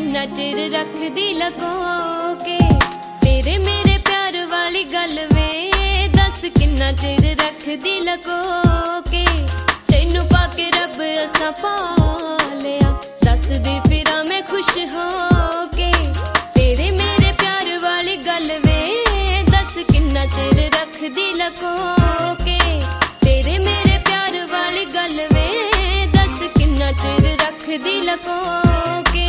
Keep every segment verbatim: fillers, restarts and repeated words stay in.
किन्ना चिर रखदी लको के। तेरे मेरे प्यार वाली गल वे दस किन्ना चिर रखदी लको के। तैनू पाके रब असां पा लिया दस दी फिरां मैं खुश हो के। तेरे मेरे प्यार वाली गल वे दस किन्ना चिर रखदी लको के। तेरे मेरे प्यार वाली गल वे दस किन्ना चिर रखदी लको के।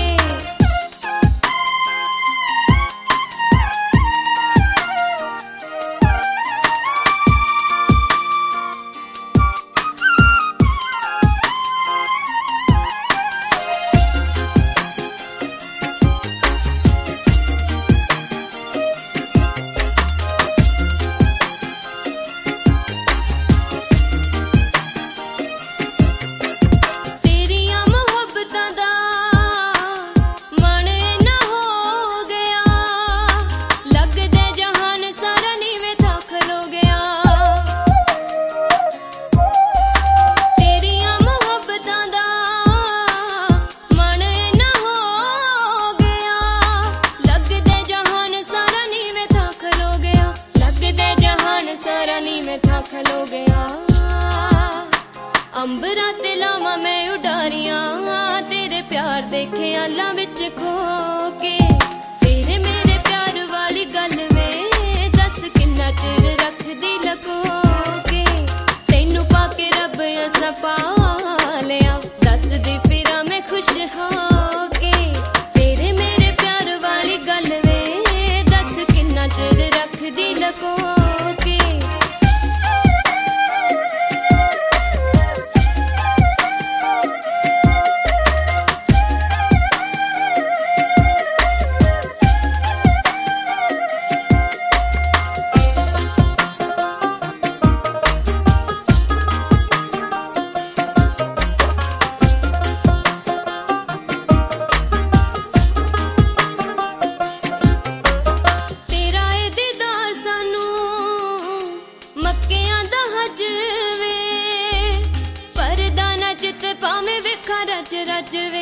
खलो गया अंबरा ते लावां मैं उडारियां तेरे प्यार दे ख्यालां विच खो के। तेरे मेरे प्यार वाली गल वे दस किन्ना चिर रखदी लको के। तैनू पाके रब असां पा लिया दस दी फिरां मैं खुश हो के। तेरे मेरे प्यार वाली गल वे दस किन्ना चिर रखदी लको के। रज रज वे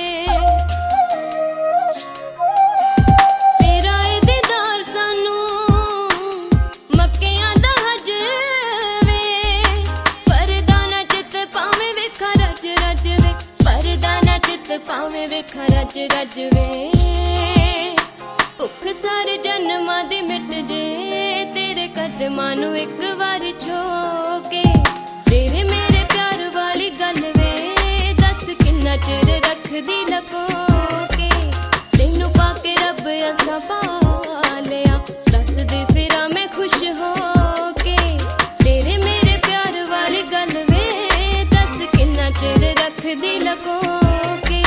तेरा ए दीदार सानू मक्कियां दा हज वे। परदाना चित पावे वेखा रज रज वे। परदाना चित पावे वेखा रज रज वे। भुख सारे जन्मां दी मिट जे तेरे कदमां नू इक वार छो के। तेरे मेरे प्यार वाली गल वे किन्ना चिर रखदी लको के। तैनू पाके रब असां पा लिया दस दी फिरां मैं खुश हो के। तेरे मेरे प्यार वाली गल वे दस किन्ना चिर रखदी लको के।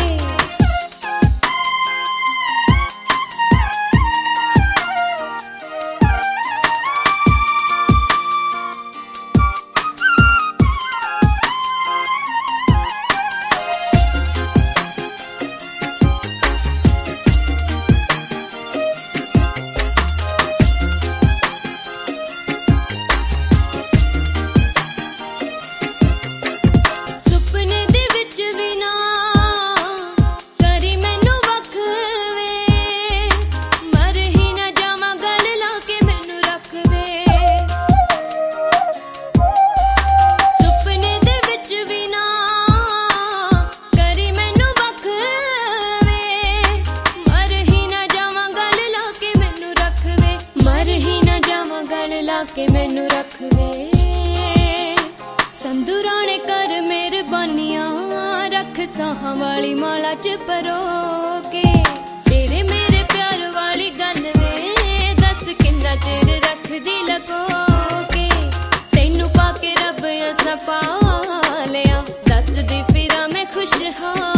के मैनू रख वे संदूराने कर मेहरबानियां रख साहां वाली माला च परो के। तेरे मेरे प्यार वाली गल वे दस किन्ना चिर रखदी लको के। तैनू पाके रब असां पा लिया दस दी फिरां मैं खुश हो